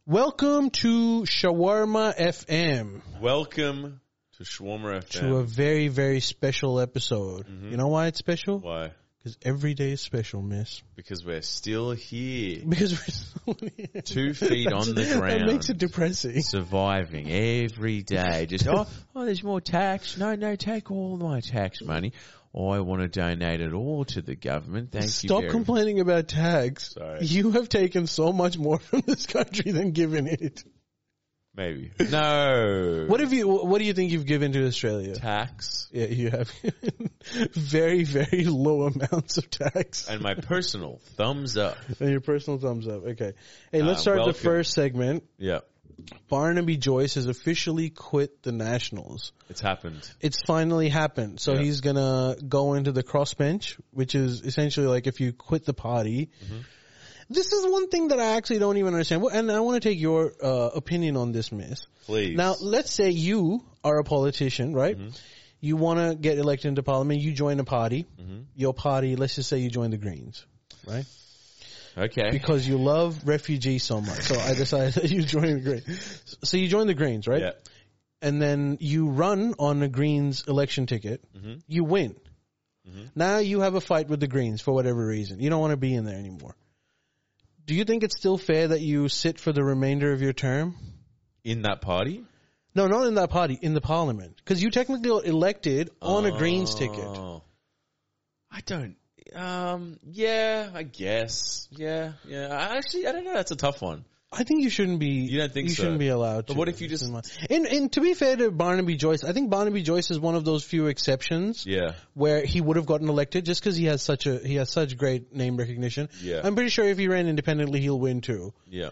Welcome to Shawarma FM. Welcome to Shawarma FM. To a very, very special episode. Mm-hmm. You know why it's special? Why? Because every day is special, miss. Because we're still here. Because we're still here. 2 feet on the ground. That makes it depressing. Surviving every day. Just, there's more tax. No, take all my tax money. I want to donate it all to the government. Thank you. Stop complaining about tax. Sorry. You have taken so much more from this country than given it. Maybe. No. What do you think you've given to Australia? Tax. Yeah, you have very, very low amounts of tax. And my personal thumbs up. And your personal thumbs up. Okay. Hey, let's start the first segment. Yeah. Barnaby Joyce has officially quit the Nationals. It's happened. It's finally happened. So he's going to go into the crossbench, which is essentially like if you quit the party. Mm-hmm. This is one thing that I actually don't even understand. And I want to take your opinion on this, miss. Please. Now, let's say you are a politician, right? Mm-hmm. You want to get elected into parliament. You join a party. Mm-hmm. Your party, let's just say you join the Greens, right? Okay. Because you love refugees so much. So I decided that you join the Greens. So you join the Greens, right? Yeah. And then you run on a Greens election ticket. Mm-hmm. You win. Mm-hmm. Now you have a fight with the Greens for whatever reason. You don't want to be in there anymore. Do you think it's still fair that you sit for the remainder of your term? In that party? No, not in that party, in the parliament. Because you technically got elected on a Greens ticket. I don't. Yeah, I guess. Yeah. Actually, I don't know. That's a tough one. I think you shouldn't be. You don't think so? You shouldn't be allowed to. But what if you just? And to be fair to Barnaby Joyce, I think Barnaby Joyce is one of those few exceptions. Yeah. Where he would have gotten elected just because he has such great name recognition. Yeah. I'm pretty sure if he ran independently, he'll win too. Yeah.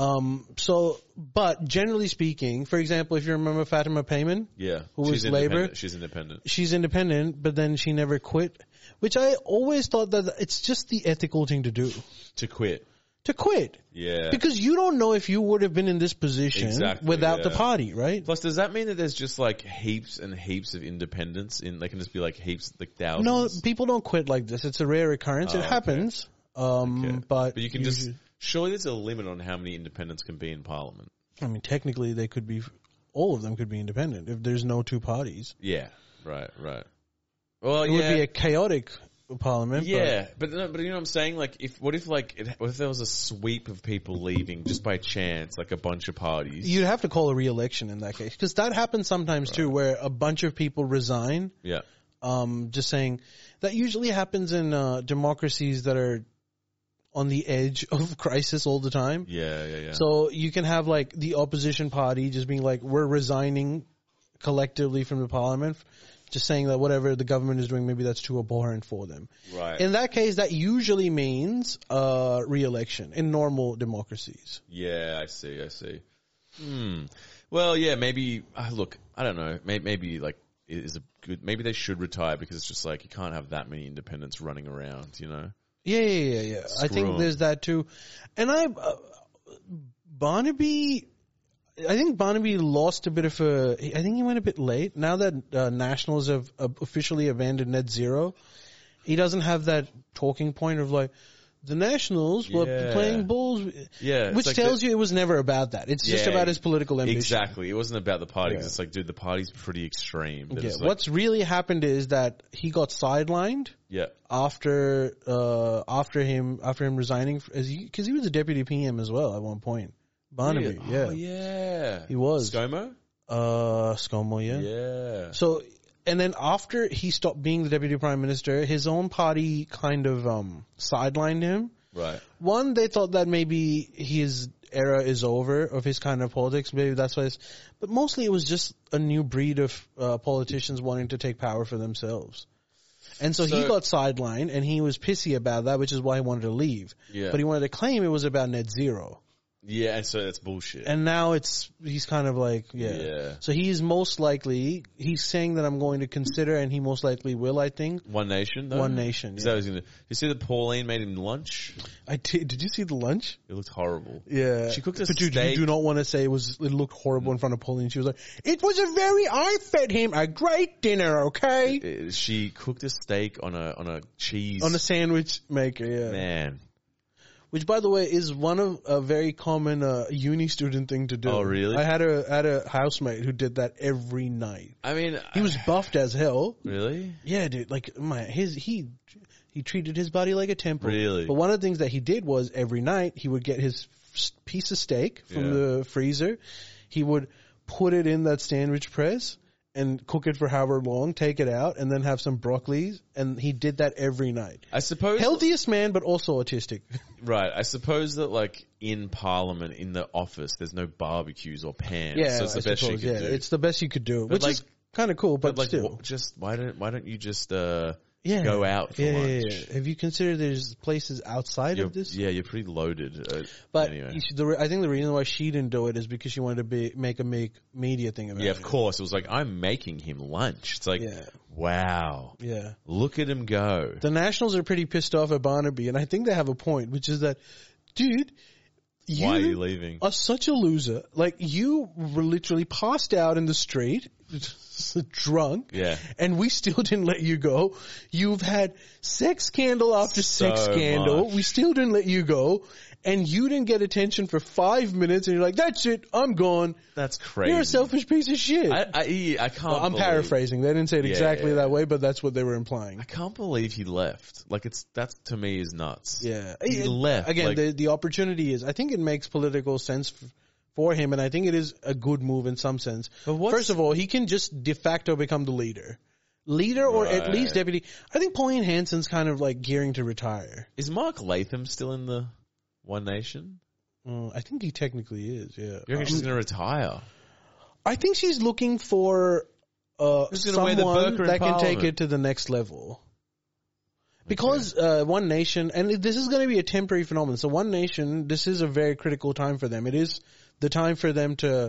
But generally speaking, for example, if you remember Fatima Payman, who was Labour, she's independent. She's independent, but then she never quit, which I always thought that it's just the ethical thing to do. To quit. Yeah. Because you don't know if you would have been in this position without the party, right? Plus, does that mean that there's just like heaps and heaps of independents they can just be like heaps, like thousands? No, people don't quit like this. It's a rare occurrence. It happens. But you can just, surely there's a limit on how many independents can be in parliament. I mean, technically they could be, all of them could be independent if there's no two parties. Yeah. Right. Well, it would be a chaotic parliament. Yeah, but you know what I'm saying? Like, what if there was a sweep of people leaving just by chance, like a bunch of parties? You'd have to call a re-election in that case, because that happens sometimes too, where a bunch of people resign. Yeah. Just saying that usually happens in democracies that are on the edge of crisis all the time. Yeah. So you can have like the opposition party just being like, we're resigning collectively from the parliament. Just saying that whatever the government is doing, maybe that's too abhorrent for them. Right. In that case, that usually means re-election in normal democracies. Yeah, I see. Well, yeah, maybe. Look, I don't know. Maybe like it is a good. Maybe they should retire because it's just like you can't have that many independents running around. You know. Yeah. I think there's that too, and Barnaby lost a bit of I think he went a bit late. Now that Nationals have officially abandoned net zero, he doesn't have that talking point of like, the Nationals were playing balls. Yeah. Which like tells you it was never about that. It's just about his political ambition. Exactly. It wasn't about the party. It's like, dude, the party's pretty extreme. Yeah. What's really happened is that he got sidelined. Yeah. After him resigning, because he was a deputy PM as well at one point. Barnaby, yeah. Oh, yeah. He was. ScoMo? ScoMo, yeah. Yeah. So, and then after he stopped being the deputy prime minister, his own party kind of sidelined him. Right. One, they thought that maybe his era is over of his kind of politics. Maybe that's why but mostly it was just a new breed of politicians wanting to take power for themselves. And so he got sidelined and he was pissy about that, which is why he wanted to leave. Yeah. But he wanted to claim it was about net zero. Yeah, and so that's bullshit. And now he's kind of like, So he's saying that I'm going to consider, and he most likely will, I think. One Nation, though? One Nation, yeah. You see that Pauline made him lunch? Did you see the lunch? It looked horrible. Yeah. She cooked a steak. But you do not want to say it looked horrible in front of Pauline. She was like, I fed him a great dinner, okay? She cooked a steak on a cheese. On a sandwich maker, yeah. Man. which, by the way, is one of a very common uni student thing to do. Oh, really? I had a housemate who did that every night. I mean, He was buffed as hell. really? Yeah, dude. Like he treated his body like a temple. Really? But one of the things that he did was every night he would get his piece of steak from the freezer. He would put it in that sandwich press and cook it for however long, take it out, and then have some broccoli. And he did that every night. I suppose Healthiest man, but also autistic. right. I suppose that like in Parliament, in the office, there's no barbecues or pans. Yeah, so it's the I best suppose, you could do. It's the best you could do, which like- is kind of cool, but like, still. just why don't you just Yeah. go out for lunch? Have you considered there's places outside of this? Yeah, you're pretty loaded. But anyway. I think the reason why she didn't do it is because she wanted to make a media thing about it. Yeah, of course. It was like, I'm making him lunch. It's like, Yeah. wow. Yeah. Look at him go. The Nationals are pretty pissed off at Barnaby, and I think they have a point, which is that, dude, Why are you leaving? are such a loser. Like, you were literally passed out in the street, drunk, Yeah. and we still didn't let you go. You've had sex scandal after sex So scandal. much. We still didn't let you go. And you didn't get attention for 5 minutes, and you're like, that's it, I'm gone. That's crazy. You're a selfish piece of shit. I can't. Well, I'm believe- paraphrasing. They didn't say it Yeah, exactly yeah. that way, but that's what they were implying. I can't believe he left. Like that to me is nuts. Yeah. He left. Again, like, the opportunity is, I think it makes political sense for him, and I think it is a good move in some sense. But what's- First of all, he can just de facto become the leader. Leader or at Right. least deputy. I think Pauline Hanson's kind of like gearing to retire. is Mark Latham still in the One Nation? I think he technically is, yeah. You reckon she's going to retire? I think she's looking for Who's gonna wear the someone burqa in that can take Parliament? it to the next level. Because One Nation, and this is going to be a temporary phenomenon. So One Nation, this is a very critical time for them. It is the time for them to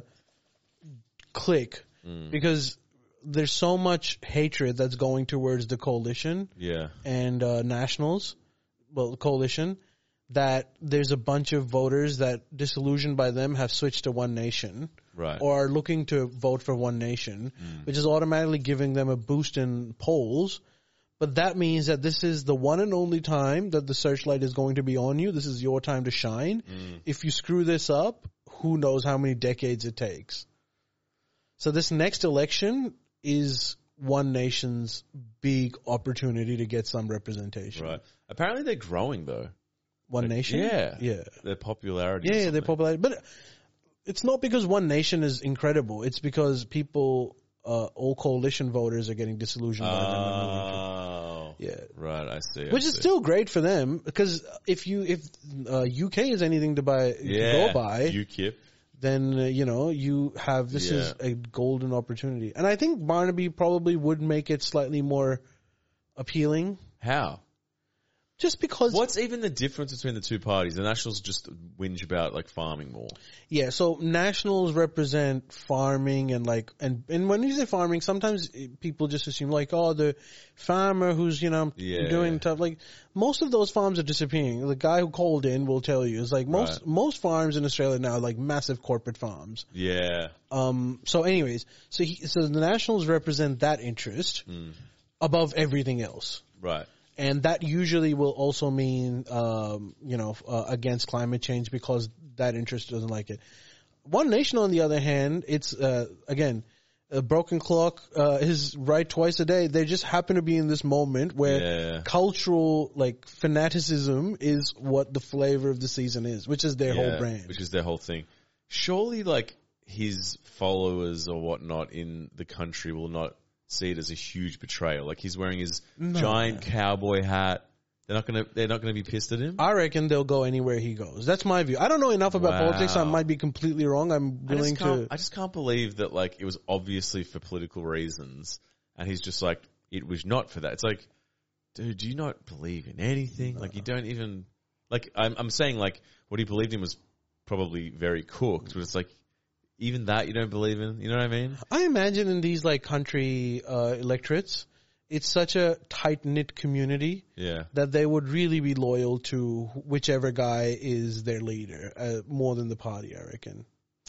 click because there's so much hatred that's going towards the coalition Yeah. and Nationals, well, the coalition, that there's a bunch of voters that, disillusioned by them, have switched to One Nation. Right. Or are looking to vote for One Nation, which is automatically giving them a boost in polls. But that means that this is the one and only time that the searchlight is going to be on you. This is your time to shine. If you screw this up, who knows how many decades it takes. So this next election is One Nation's big opportunity to get some representation. Right. Apparently they're growing though. One Nation? Yeah. Yeah. Their popularity. Yeah, or yeah, they're something. popular. But it's not because One Nation is incredible. It's because people, all coalition voters are getting disillusioned by them. And moving Oh. to, yeah. Right, I see. Which is still great for them because if UK is anything to go by, UKIP. then you have this is a golden opportunity. And I think Barnaby probably would make it slightly more appealing. How? Just because What's even the difference between the two parties? The Nationals just whinge about like farming more. Yeah, so Nationals represent farming and and when you say farming, sometimes people just assume like, oh, the farmer who's, doing tough, like most of those farms are disappearing. The guy who called in will tell you, it's like most farms in Australia now are like massive corporate farms. Yeah. So anyways, so the Nationals represent that interest above everything else. Right. And that usually will also mean, against climate change because that interest doesn't like it. One Nation, on the other hand, it's, again, a broken clock is right twice a day. They just happen to be in this moment where cultural, fanaticism is what the flavor of the season is, which is their whole brand. Which is their whole thing. Surely, his followers or whatnot in the country will not see it as a huge betrayal. Like he's wearing his giant cowboy hat. They're not gonna be pissed at him. I reckon they'll go anywhere he goes. That's my view. I don't know enough about politics. I might be completely wrong. I'm willing to. I just can't believe that it was obviously for political reasons, and he's just like, it was not for that. It's like, dude, do you not believe in anything? You don't even I'm saying what he believed in was probably very cooked, but it's like, even that you don't believe in, you know what I mean? I imagine in these country electorates, it's such a tight-knit community that they would really be loyal to whichever guy is their leader, more than the party, I reckon.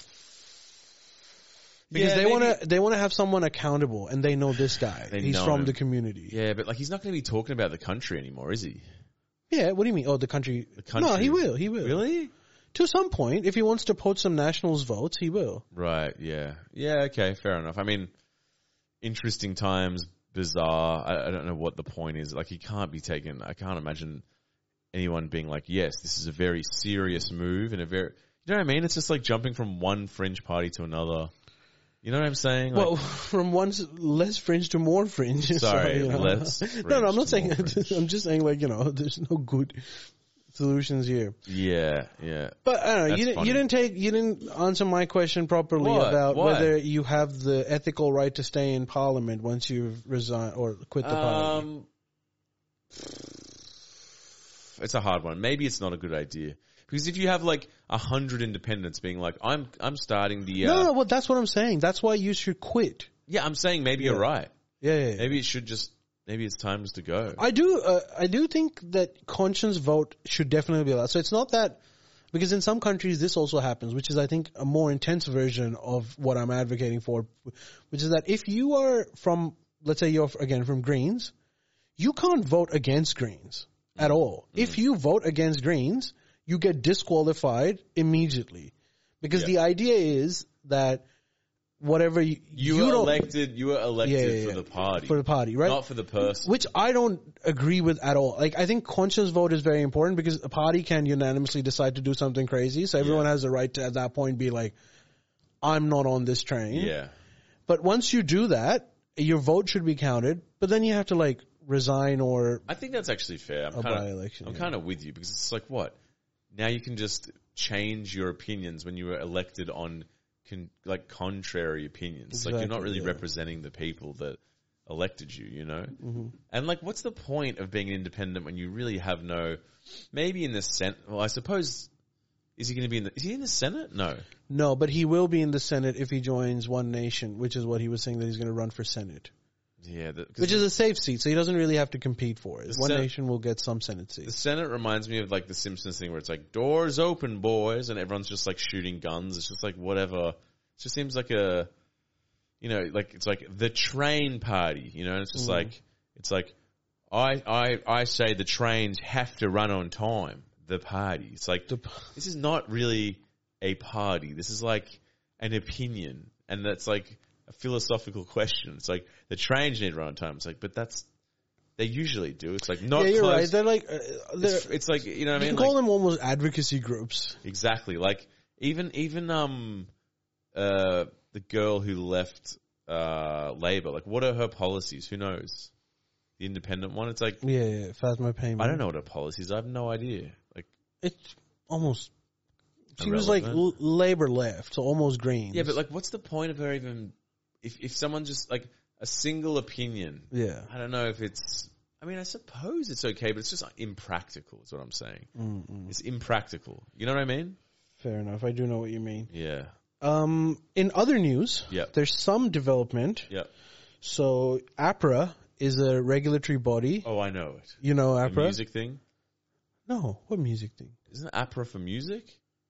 Because they want to have someone accountable, and they know this guy. He's from the community. Yeah, but he's not going to be talking about the country anymore, is he? Yeah, what do you mean? Oh, the country. country. No, he will. He will. Really? To some point, if he wants to poach some nationals' votes, he will. Right, yeah. Yeah, okay, fair enough. I mean, interesting times, bizarre. I don't know what the point is. Like, he can't be taken. I can't imagine anyone being like, yes, this is a very serious move and a very. You know what I mean? It's just like jumping from one fringe party to another. You know what I'm saying? Like, Well, from one less fringe to more fringe. sorry, So, you know. less. No, I'm not to saying. more fringe. I'm just saying, like, there's no good solutions here. Yeah, yeah. But I don't know. That's funny. You didn't answer my question properly What? about Why? whether you have the ethical right to stay in Parliament once you've resigned or quit the party. It's a hard one. Maybe it's not a good idea. Because if you have like 100 independents being like, I'm starting the No, well, that's what I'm saying. That's why you should quit. yeah, I'm saying maybe you're right. Yeah. Maybe it should just maybe it's time to go. I do think that conscience vote should definitely be allowed. So it's not that, because in some countries this also happens, which is I think a more intense version of what I'm advocating for, which is that if you are from, let's say you're again from Greens, you can't vote against Greens at all. If you vote against Greens, you get disqualified immediately, because the idea is that whatever you were don't elected for the party, right? Not for the person. Which I don't agree with at all. Like, I think conscious vote is very important because a party can unanimously decide to do something crazy. So everyone has the right to, at that point, be like, I'm not on this train. Yeah. But once you do that, your vote should be counted. But then you have to, like, resign or I think that's actually fair. I'm by-election, kind of with you because it's like what? Now you can just change your opinions when you were elected on contrary opinions. Exactly, like you're not really representing the people that elected you, you know? Mm-hmm. And like, what's the point of being an independent when you really have maybe in the Senate, well, I suppose, is he in the Senate? No, but he will be in the Senate if he joins One Nation, which is what he was saying that he's going to run for Senate. Yeah. Which is a safe seat, so he doesn't really have to compete for it. One Nation will get some Senate seats. The Senate reminds me of like the Simpsons thing where it's like, doors open, boys, and everyone's just like shooting guns. It's just like whatever. It just seems like it's like the train party, you know? And it's just like, I say the trains have to run on time, the party. It's like, this is not really a party. This is like an opinion. And that's like a philosophical question. It's like the trains need to run on time. It's like, but they usually do. It's like not. Yeah, you're close. right. They're like, it's like, you know what I mean? You can call them almost advocacy groups. Exactly. Like even the girl who left Labour. Like, what are her policies? Who knows? The independent one. It's like Phasma Payment. I don't know what her policies. I have no idea. Like it's almost. She irrelevant. was like Labour left, so almost Greens. Yeah, but like, what's the point of her even? If someone just like a single opinion. Yeah. I don't know if it's. I mean, I suppose it's okay, but it's just impractical. Is what I'm saying. Mm-mm. It's impractical. You know what I mean? Fair enough. I do know what you mean. Yeah. In other news, there's some development. Yeah. So APRA is a regulatory body. Oh, I know it. You know APRA? The music thing? No. What music thing? Isn't APRA for music?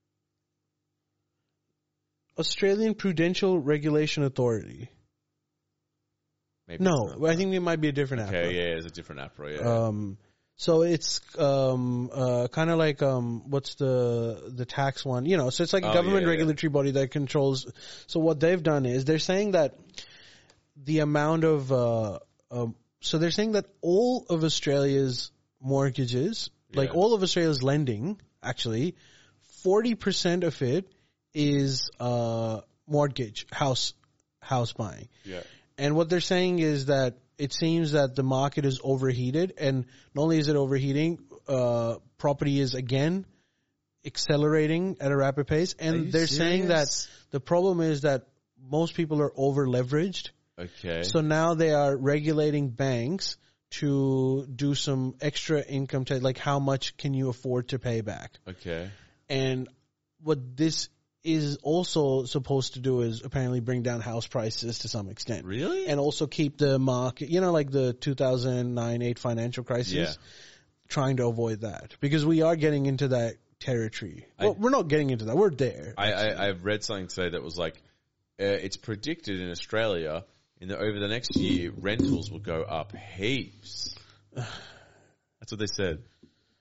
Australian Prudential Regulation Authority. Maybe no, I think it might be a different APRA. Okay, yeah, it's a different APRA, yeah. So it's kind of like what's the tax one? You know, so it's like a government regulatory body that controls. So what they've done is they're saying that the amount of so they're saying that all of Australia's mortgages, like all of Australia's lending, actually, 40% of it is mortgage, house buying. Yeah. And what they're saying is that it seems that the market is overheated, and not only is it overheating, property is again accelerating at a rapid pace. And they're saying that the problem is that most people are over leveraged. Okay. So now they are regulating banks to do some extra income tax, like how much can you afford to pay back? Okay. And what this is also supposed to do is apparently bring down house prices to some extent. Really? And also keep the market, you know, like the 2009-8 financial crisis, trying to avoid that. Because we are getting into that territory. Well, we're not getting into that. We're there. I've read something today that was like, it's predicted in Australia over the next year, rentals will go up heaps. That's what they said.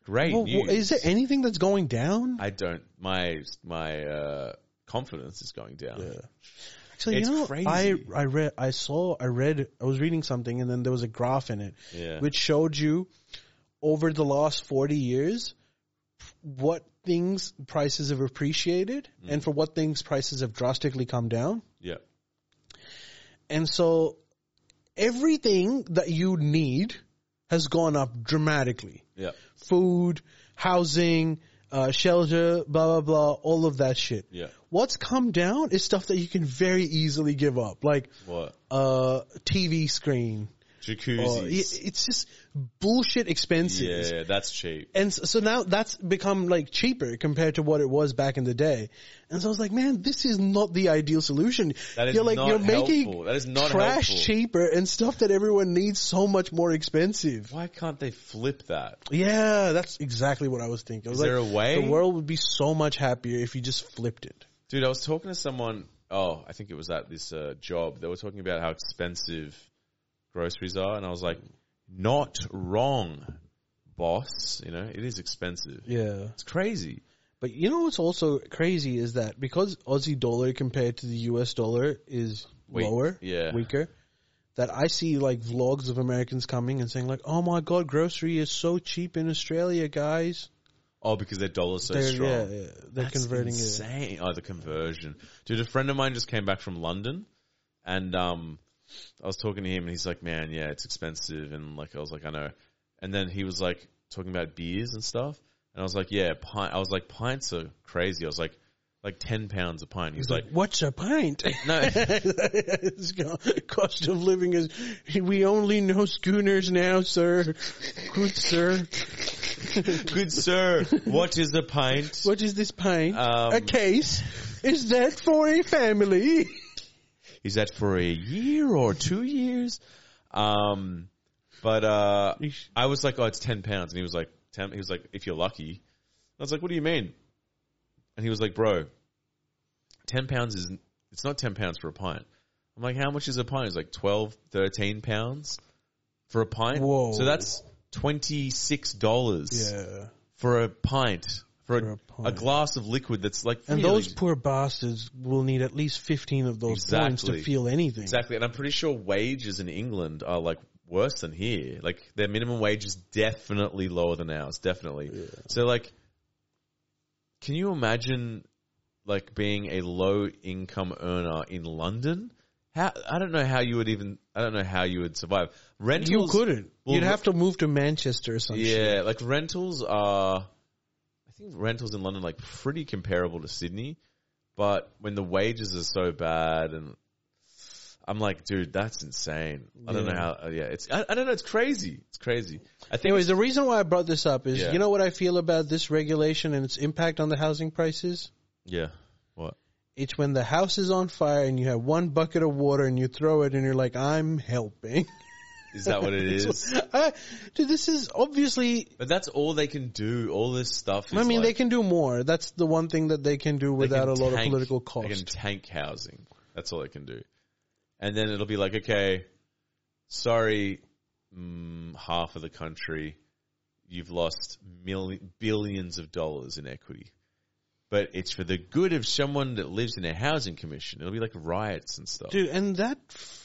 great Well, news. is there anything that's going down? I don't. My confidence is going down. Yeah. Actually, It's you know, crazy. I was reading something, and then there was a graph in it, Yeah. which showed you over the last 40 years what things prices have appreciated, and for what things prices have drastically come down. Yeah. And so everything that you need has gone up dramatically. Yeah. Food, housing, shelter, blah, blah, blah, all of that shit. Yeah. What's come down is stuff that you can very easily give up, like What? TV screen. Jacuzzis. It's just bullshit expensive. Yeah, that's cheap. And so now that's become like cheaper compared to what it was back in the day. And so I was like, man, this is not the ideal solution. That is you're like, not you're making helpful. That is not trash helpful. cheaper and stuff that everyone needs so much more expensive. Why can't they flip that? Yeah, that's exactly what I was thinking. I was Is there like, a way? the world would be so much happier if you just flipped it. Dude, I was talking to someone, I think it was at this job. They were talking about how expensive groceries are, and I was like, not wrong, boss. You know, it is expensive. Yeah. It's crazy. But you know what's also crazy is that because Aussie dollar compared to the US dollar is lower, weaker, that I see like vlogs of Americans coming and saying like, oh my God, grocery is so cheap in Australia, guys. Oh, because their dollar's so They're, strong. they're That's converting insane. Oh, the conversion. Dude, a friend of mine just came back from London, and I was talking to him, and he's like, man, yeah, it's expensive. And like, I was like, I know. And then he was like talking about beers and stuff. And I was like, yeah, I was like, pints are crazy. I was like 10 pounds a pint. He's like, what's a pint? no. Cost of living is, we only know schooners now, sir. Good sir. Good sir, what is a pint? What is this pint? A case. Is that for a family? Is that for a year or 2 years? But I was like, oh, it's 10 pounds. And he was like, 10. He was like, if you're lucky. I was like, what do you mean? And he was like, bro, 10 pounds it's not 10 pounds for a pint. I'm like, how much is a pint? He's like 12, 13 pounds for a pint. Whoa. So that's $26 for a pint. For a glass of liquid that's like... And those poor bastards will need at least 15 of those points to feel anything. Exactly. And I'm pretty sure wages in England are like worse than here. Like their minimum wage is definitely lower than ours. Definitely. Yeah. So like, can you imagine like being a low income earner in London? I don't know how you would survive. Rentals... You couldn't. You'd have to move to Manchester or something. Yeah. Like rentals are... I think rentals in London are like pretty comparable to Sydney, but when the wages are so bad, and I'm like, dude, that's insane. I don't know how. I don't know. It's crazy. It's crazy. I think. Anyways, the reason why I brought this up is, you know what I feel about this regulation and its impact on the housing prices? Yeah. What? It's when the house is on fire and you have one bucket of water and you throw it and you're like, I'm helping. Is that what it is? Dude, this is obviously... But that's all they can do. All this stuff is I mean, like, they can do more. That's the one thing that they can do without a lot of political cost. They can tank housing. That's all they can do. And then it'll be like, okay, sorry, half of the country, you've lost billions of dollars in equity. But it's for the good of someone that lives in a housing commission. It'll be like riots and stuff. Dude, and that...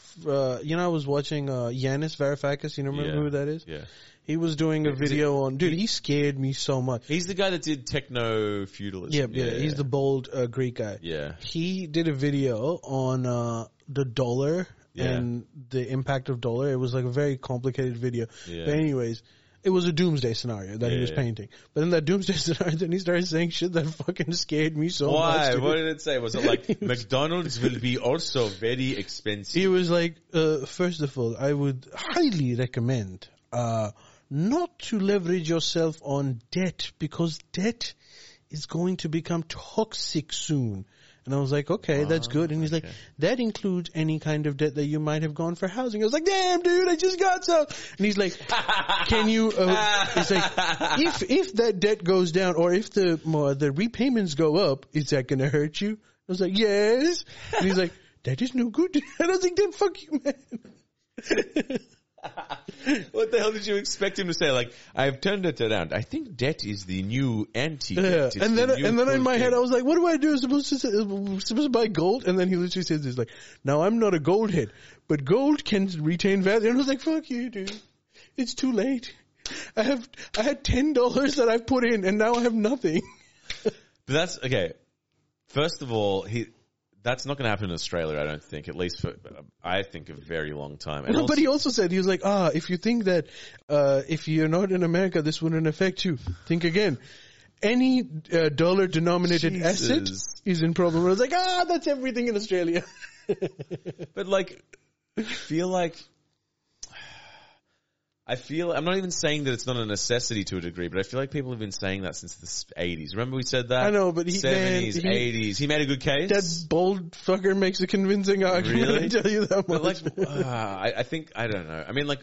I was watching Yanis Varoufakis. You remember who that is? Yeah. He was doing a video on... Dude, he scared me so much. He's the guy that did techno-feudalism. Yeah. He's the bold Greek guy. Yeah. He did a video on the dollar and the impact of dollar. It was like a very complicated video. Yeah. But anyways... It was a doomsday scenario that he was painting. But in that doomsday scenario, then he started saying shit that fucking scared me so much. Why? What did it say? Was it like, McDonald's will be also very expensive? He was like, first of all, I would highly recommend not to leverage yourself on debt because debt is going to become toxic soon. And I was like, okay, that's good. And he's like, that includes any kind of debt that you might have gone for housing. I was like, damn, dude, I just got some. And he's like, can you, it's like, if that debt goes down or if the repayments go up, is that going to hurt you? I was like, yes. And he's like, that is no good. And I was like, then fuck you, man. What the hell did you expect him to say? Like, I've turned it around. I think debt is the new anti-debt. Yeah. And then in my head I was like, what do I do? I'm supposed to buy gold? And then he literally says this, like, now I'm not a gold head, but gold can retain value. And I was like, fuck you, dude. It's too late. I had $10 that I've put in and now I have nothing. But that's, okay. First of all, that's not going to happen in Australia, I don't think. At least for, I think, a very long time. And No, but he also said, he was like, if you think that if you're not in America, this wouldn't affect you, think again. Any dollar-denominated asset is in problem. I was like, that's everything in Australia. But, like, I feel, I'm not even saying that it's not a necessity to a degree, but I feel like people have been saying that since the 80s. Remember we said that? I know, but 70s, 80s. He made a good case. That bold fucker makes a convincing argument, Really? I tell you that much. But like, I think, I don't know. I mean, like,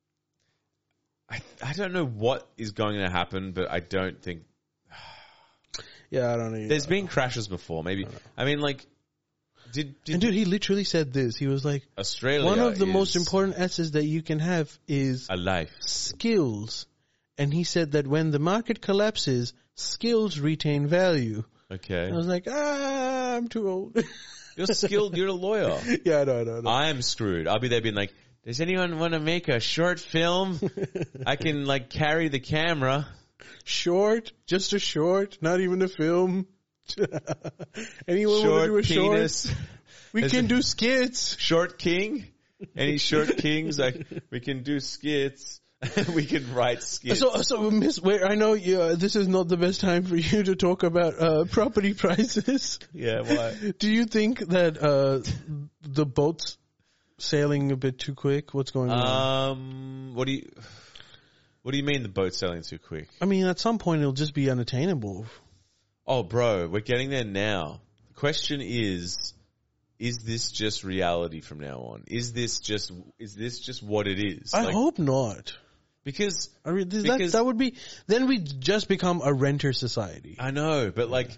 I don't know what is going to happen, but I don't think. Yeah, I don't know. There's been crashes before, maybe. I mean, like, and dude, he literally said this. He was like, Australia one of the most important assets that you can have is a life. Skills. And he said that when the market collapses, skills retain value. Okay. And I was like, I'm too old. You're skilled. You're a lawyer. Yeah, I know. I'm screwed. I'll be there being like, does anyone want to make a short film? I can, like, carry the camera. Short? Just a short? Not even a film? Anyone Short want to do a penis. short? We can do skits. Short king? Any short kings? Like, we can do skits. We can write skits. So Miss Ware, I know this is not the best time for you to talk about property prices. Yeah, why? Do you think that the boat's sailing a bit too quick? What's going on? What do you mean the boat's sailing too quick? I mean, at some point it'll just be unattainable. Oh, bro, we're getting there now. The question is this just reality from now on? Is this just what it is? I hope not. Because I mean, that would be, then we just become a renter society. I know, but like,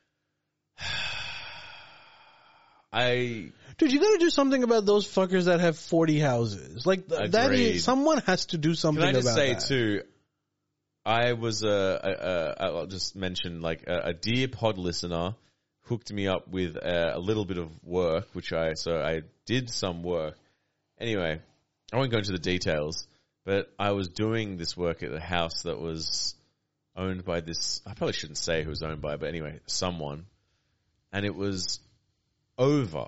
dude, you gotta do something about those fuckers that have 40 houses. Like, that is, someone has to do something about that. Can I just say too, I was I'll just mention, like, a dear pod listener hooked me up with a little bit of work, so I did some work. Anyway, I won't go into the details, but I was doing this work at a house that was owned by this, I probably shouldn't say who it was owned by, but anyway, someone. And it was over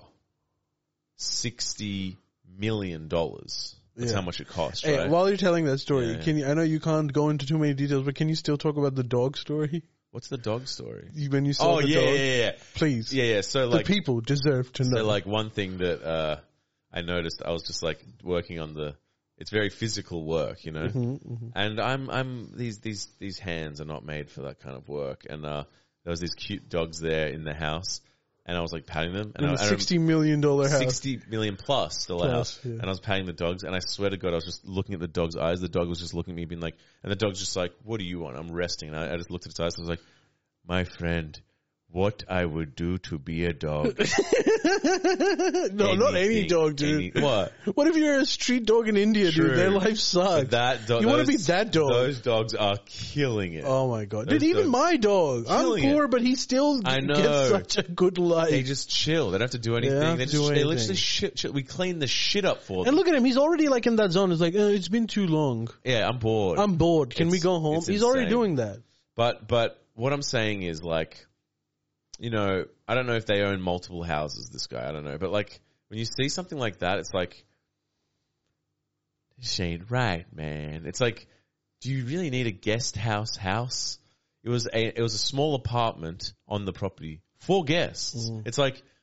$60 million. That's how much it cost, right? Hey, while you're telling that story, Yeah. I know you can't go into too many details, but can you still talk about the dog story? What's the dog story? When you saw the dog? Yeah. Please. Yeah. So, like, the people deserve to know. So, like, one thing that I noticed, I was just, like, working on it's very physical work, you know? And these hands are not made for that kind of work. And there was these cute dogs there in the house, and I was, like, patting them. And in a $60 million house. 60 million plus the house. Yeah. And I was patting the dogs, and I swear to God, I was just looking at the dog's eyes. The dog was just looking at me being like, and the dog's just like, what do you want? I'm resting. And I just looked at its eyes, and I was like, my friend, what I would do to be a dog. No, not any dog, dude. What? What if you're a street dog in India, dude? Their life sucks. You want to be that dog. Those dogs are killing it. Oh my God. Dude, even my dog. I'm poor, but he still gets such a good life. They just chill. They don't have to do anything. They literally shit. We clean the shit up for them. And look at him. He's already, like, in that zone. It's like, it's been too long. Yeah, I'm bored. Can we go home? He's already doing that. But what I'm saying is, like, you know, I don't know if they own multiple houses, this guy. I don't know. But, like, when you see something like that, it's like, this ain't right, man. It's like, do you really need a guest house? It was a small apartment on the property for guests. It's like,